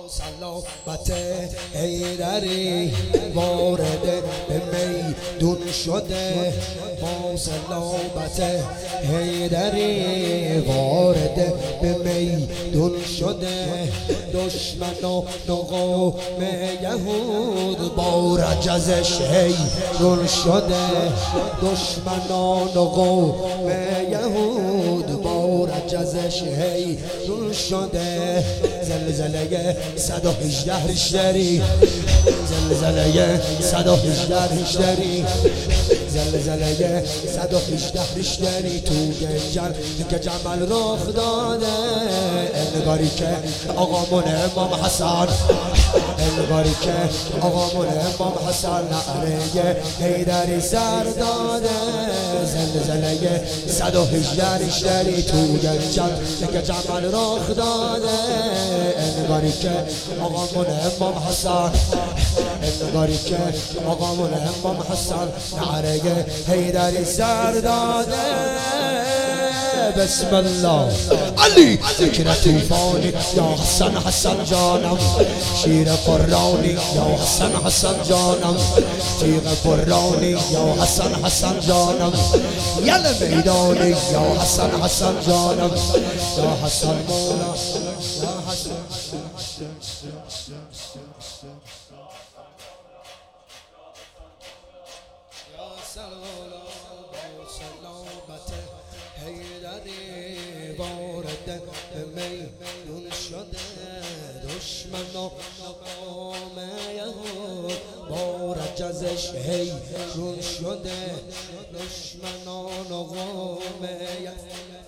سلامت حیدری وارد به میدون شده، با سلامت حیدری وارد به میدون شده. دشمنان و قوم یهود با رجزش حیران شده، دشمنان و قوم یهود با رجزش حیران شده. زلزله 118 ریشتری، زلزله 118 ریشتری، زلزله 118 ریشتری تو گنجل که جمل رخ داده. انگاری که آقامون امام حسن، انگاری که آقامون امام حسن نعره حیدری سر داده. زلزله 118 ریشتری تو گنجل که جمل رخ داده. انگاری که آقامون امام حسن، انگاری که آقامون امام حسن نعره حیدری سر داده. بسم الله علی ذکر طوفانی یا حسن حسن جانم، شیر قرآنی یا حسن حسن جانم، تیغ قرآنی یا حسن حسن جانم، یل میدانی یا حسن حسن جانم، یا حسن مولا یا حسن. سلامت حیدری وارد به میدون شده، دشمنان و قوم یهود با رجزش حیران شده، دشمنان و قوم یهود،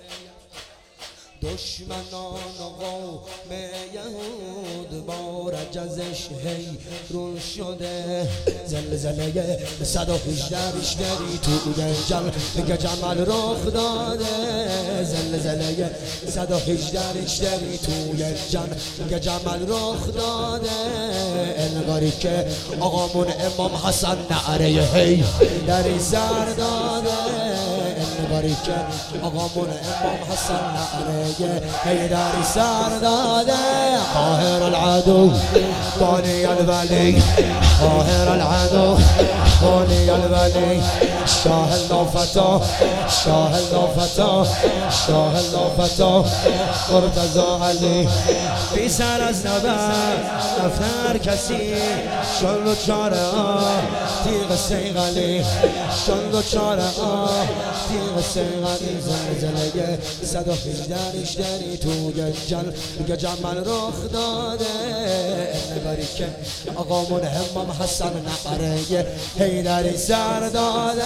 دشمنان و قوم یهود با رجزش حیران شده. زلزله 118 ریشتری تو گنجل که جمل رخ داده. زلزله 118 ریشتری تو گنجل که جمل رخ داده. انگاری که آقامون امام حسن نعره حیدری سر داده. انگاری که آقامون امام حسن نعره حیدری سر داده. قاهر العدو بانی الولی، قاهر العدو بانی الولی، شاه اللافتا، شاه اللافتا، شاه اللافتا مرتضی علی. بی سر از نبرد رفتر کسی شل و چاره تیغ سیغلی، شل و چاره تیغ سیغلی. زلزله 118 ریشتری تو گنجل که جمل رخ داده. انگاری که آقامون امام حسن نعره حیدری سر داده.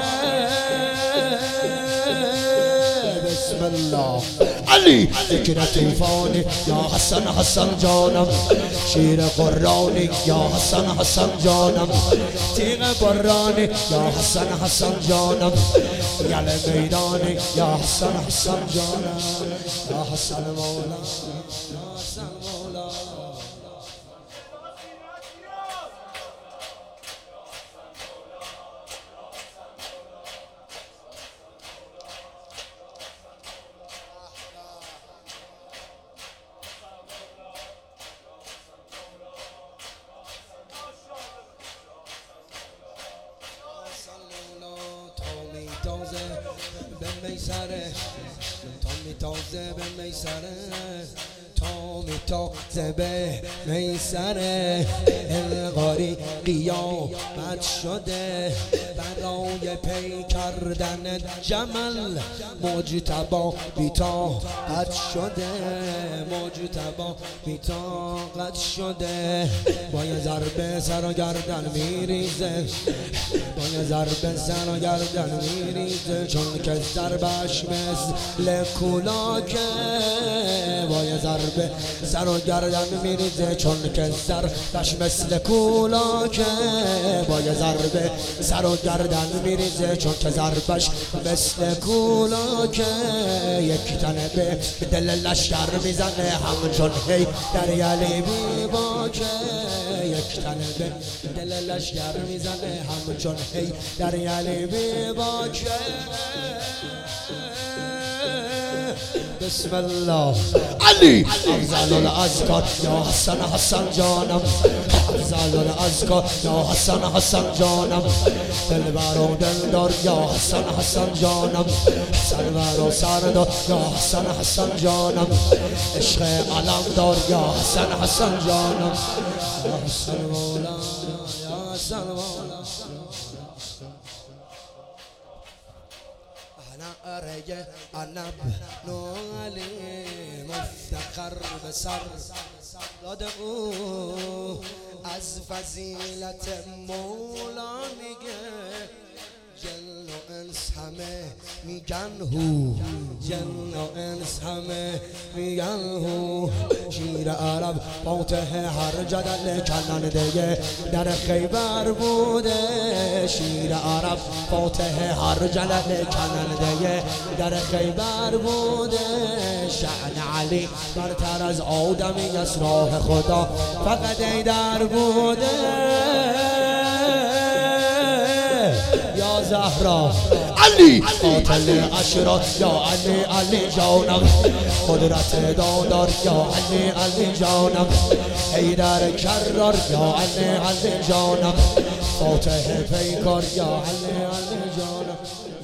بسم الله علی ذکر طوفانی یا حسن حسن جانم، شیر قرآنی یا حسن حسن جانم، تیغ قرآنی یا حسن حسن جانم، یل میدانی یا حسن حسن جانم، یا حسن مولا یا حسن مولا. تازه به میسره، تا میتازه به میسره، تا میتازه به میسره. انگاری قیامت شده برای پی کردن جمل. مجتبی بی‌طاقت شده، مجتبی بی‌طاقت شده. با یه ضربه سر و گردن میریزه، با یه ضربه سر و گردن میریزه، چون که ضربش مثل کولاکه. با یه ضربه سر و گردن میریزه، چون که ضربش مثل کولاکه. با یه ضربه سر و گردن میریزه، چون که ضربش مثل کولاکه. یک تنه به دل لشکر میزنه همچون هی در یلی بی باکه. یک تنه به دل لشکر میزنه همچون هی در یلی بی باکه. بسم الله علی افضل الاذکار یا حسن حسن جانم افضل الاذکار یا حسن حسن جانم دلبر و دلدار یا حسن حسن جانم سرور و سردار یا حسن حسن جانم عشق علمدار یا حسن حسن جانم یا حسن مولا یا حسن مولا انا ارجع انا نوالي مفتخر بسر داده او از فضیلت مولا میگه جن و انس همه میگن هو جن و انس همه میگن هو شیر عرب فاتح هر جدل کننده در خیبر بوده شیر عرب فاتح هر جدل کننده در خیبر بوده شأن علی برتر از آدمی از راه خدا فقط ایدر بوده یا زهرا علی قاتل اشرات یا علی علی جانم قدرت دادار یا علی علی جانم حیدر کرار یا علی علی جانم فاتح پیکار یا علی علی جانم